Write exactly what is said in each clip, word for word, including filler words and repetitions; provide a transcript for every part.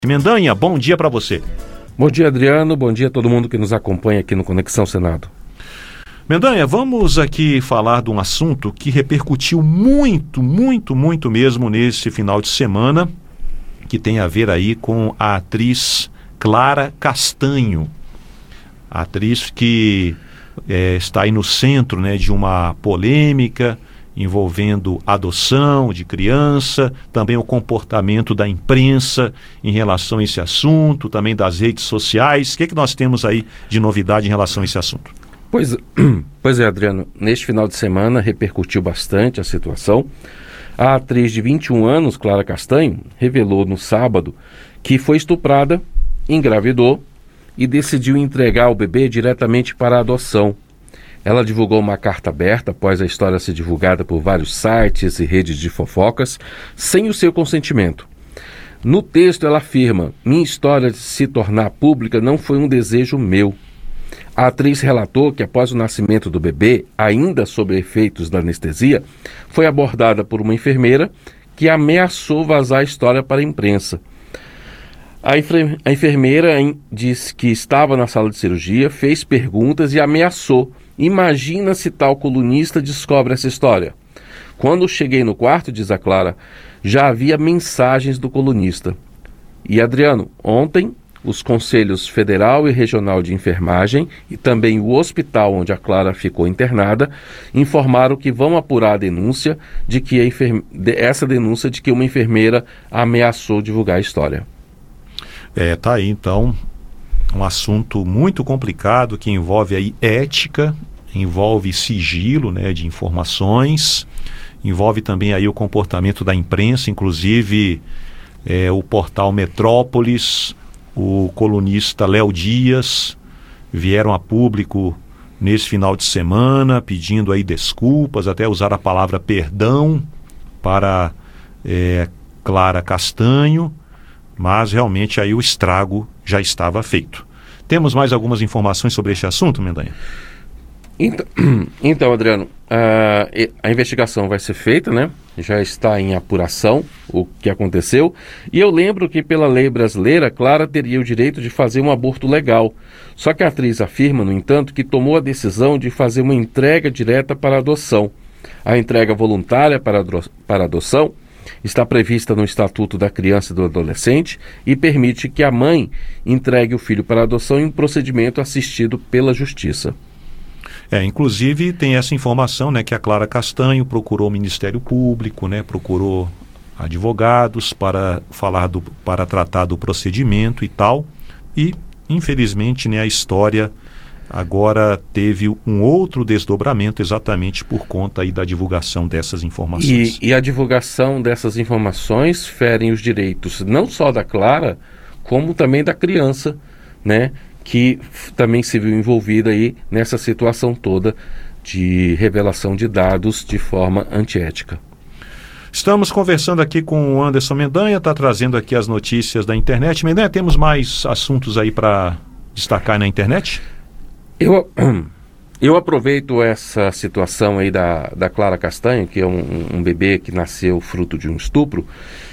Mendanha, bom dia para você. Bom dia, Adriano. Bom dia a todo mundo que nos acompanha aqui no Conexão Senado. Mendanha, vamos aqui falar de um assunto que repercutiu muito, muito, muito mesmo nesse final de semana, que tem a ver aí com a atriz Clara Castanho. A atriz que é, está aí no centro, né, de uma polêmica envolvendo adoção de criança, também o comportamento da imprensa em relação a esse assunto, também das redes sociais. O que é que nós temos aí de novidade em relação a esse assunto? Pois, pois é, Adriano, neste final de semana repercutiu bastante a situação. A atriz de vinte e um anos, Clara Castanho, revelou no sábado que foi estuprada, engravidou e decidiu entregar o bebê diretamente para a adoção. Ela divulgou uma carta aberta após a história ser divulgada por vários sites e redes de fofocas, sem o seu consentimento. No texto ela afirma: minha história de se tornar pública não foi um desejo meu. A atriz relatou que após o nascimento do bebê, ainda sob efeitos da anestesia, foi abordada por uma enfermeira que ameaçou vazar a história para a imprensa. A, enfer- a enfermeira disse que estava na sala de cirurgia, fez perguntas e ameaçou. Imagina se tal colunista descobre essa história. Quando cheguei no quarto, diz a Clara, já havia mensagens do colunista. E Adriano, ontem, os Conselhos Federal e Regional de Enfermagem e também o hospital onde a Clara ficou internada informaram que vão apurar a denúncia de que a enfer... essa denúncia de que uma enfermeira ameaçou divulgar a história. É, tá aí então um assunto muito complicado que envolve aí ética, envolve sigilo, né, de informações, envolve também aí o comportamento da imprensa, inclusive é, o portal Metrópolis, o colunista Léo Dias vieram a público nesse final de semana pedindo aí desculpas, até usar a palavra perdão para é, Clara Castanho, mas realmente aí o estrago já estava feito. Temos mais algumas informações sobre este assunto, Mendanha? Então, então Adriano, a, a investigação vai ser feita, né? Já está em apuração o que aconteceu. E eu lembro que pela lei brasileira, Clara teria o direito de fazer um aborto legal. Só que a atriz afirma, no entanto, que tomou a decisão de fazer uma entrega direta para adoção. A entrega voluntária para, para adoção está prevista no Estatuto da Criança e do Adolescente e permite que a mãe entregue o filho para adoção em um procedimento assistido pela Justiça. É, inclusive tem essa informação, né, que a Clara Castanho procurou o Ministério Público, né, procurou advogados para falar do, para tratar do procedimento e tal, e infelizmente, né, a história agora teve um outro desdobramento exatamente por conta aí da divulgação dessas informações. E, e a divulgação dessas informações ferem os direitos não só da Clara, como também da criança, né, que f- também se viu envolvida aí nessa situação toda de revelação de dados de forma antiética. Estamos conversando aqui com o Anderson Mendanha, está trazendo aqui as notícias da internet. Mendanha, temos mais assuntos aí para destacar na internet? Eu, eu aproveito essa situação aí da, da Clara Castanho, que é um, um bebê que nasceu fruto de um estupro,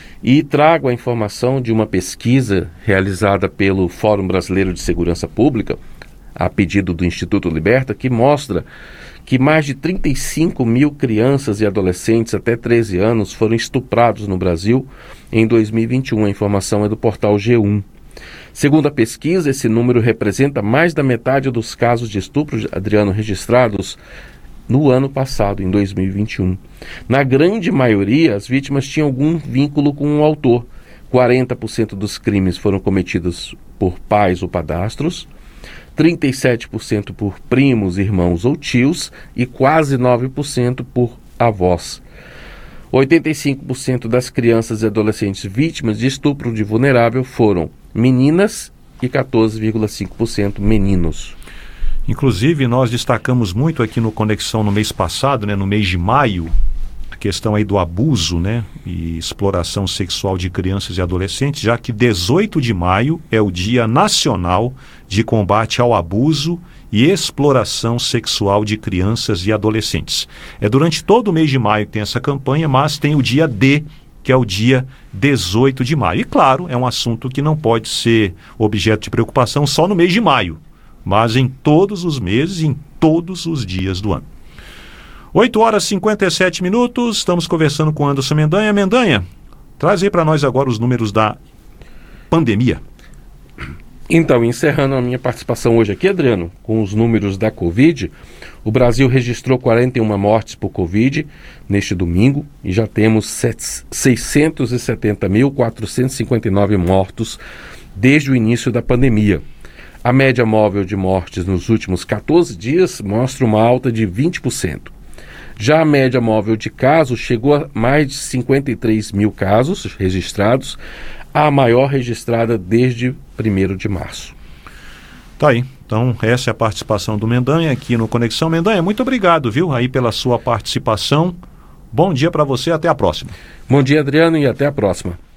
e trago a informação de uma pesquisa realizada pelo Fórum Brasileiro de Segurança Pública, a pedido do Instituto Liberta, que mostra que mais de trinta e cinco mil crianças e adolescentes até treze anos foram estuprados no Brasil em dois mil e vinte e um. A informação é do portal G um. Segundo a pesquisa, esse número representa mais da metade dos casos de estupro, Adriano, registrados no ano passado, em dois mil e vinte e um. Na grande maioria, as vítimas tinham algum vínculo com o autor. quarenta por cento dos crimes foram cometidos por pais ou padrastos, trinta e sete por cento por primos, irmãos ou tios e quase nove por cento por avós. oitenta e cinco por cento das crianças e adolescentes vítimas de estupro de vulnerável foram meninas e quatorze vírgula cinco por cento meninos. Inclusive, nós destacamos muito aqui no Conexão no mês passado, né, no mês de maio, a questão aí do abuso, né, e exploração sexual de crianças e adolescentes, já que dezoito de maio é o Dia Nacional de Combate ao Abuso e Exploração Sexual de Crianças e Adolescentes. É durante todo o mês de maio que tem essa campanha, mas tem o dia D que é o dia dezoito de maio. E claro, é um assunto que não pode ser objeto de preocupação só no mês de maio, mas em todos os meses e em todos os dias do ano. oito horas e cinquenta e sete minutos, estamos conversando com Anderson Mendanha. Mendanha, traz aí para nós agora os números da pandemia. Então, encerrando a minha participação hoje aqui, Adriano, com os números da Covid, o Brasil registrou quarenta e uma mortes por Covid neste domingo e já temos seiscentos e setenta mil, quatrocentos e cinquenta e nove mortos desde o início da pandemia. A média móvel de mortes nos últimos quatorze dias mostra uma alta de vinte por cento. Já a média móvel de casos chegou a mais de cinquenta e três mil casos registrados, a maior registrada desde primeiro de março. Tá aí. Então, essa é a participação do Mendanha aqui no Conexão. Mendanha, muito obrigado, viu, aí pela sua participação. Bom dia para você, até a próxima. Bom dia, Adriano, e até a próxima.